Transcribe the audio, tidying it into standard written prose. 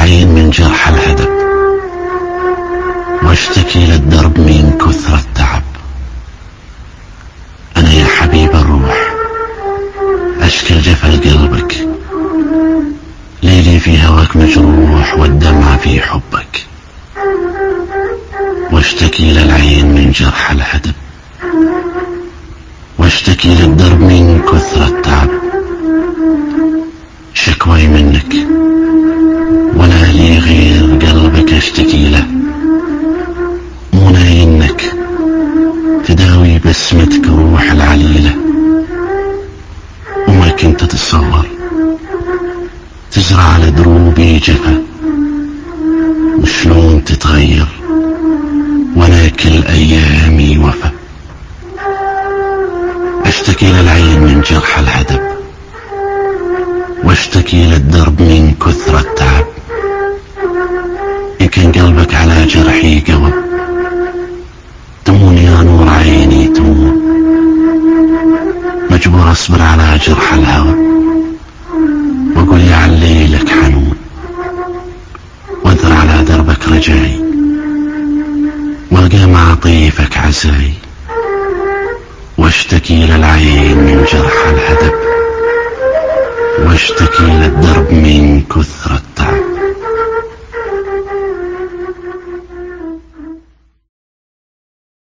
العين من جرح الهدب، واشتكي للدرب من كثر التعب. أنا يا حبيب الروح أشكي الجفا لقلبك، ليلي في هواك مجروح والدمع في حبك. واشتكي للعين من جرح الهدب، واشتكي للدرب من كثر التعب. شكواي منك ولا لي غير قلبك اشتكي له، مو ناينك تداوي بسمتك روح العليلة. وما كنت تتصور تزرع على دروبي جفا، وشلون تتغير وانا كل ايامي وفا. اشتكي للعين من جرح الهدب، واشتكي للدرب من كثر التعب. إن كان قلبك على جرحي قوى، تمون يا نور عيني تمون. مجبور أصبر على جرح الهوى، وأقول يا عليلك حنون. وأذر على دربك رجائي، وألقى مع طيفك عزاي. واشتكي للعين من جرح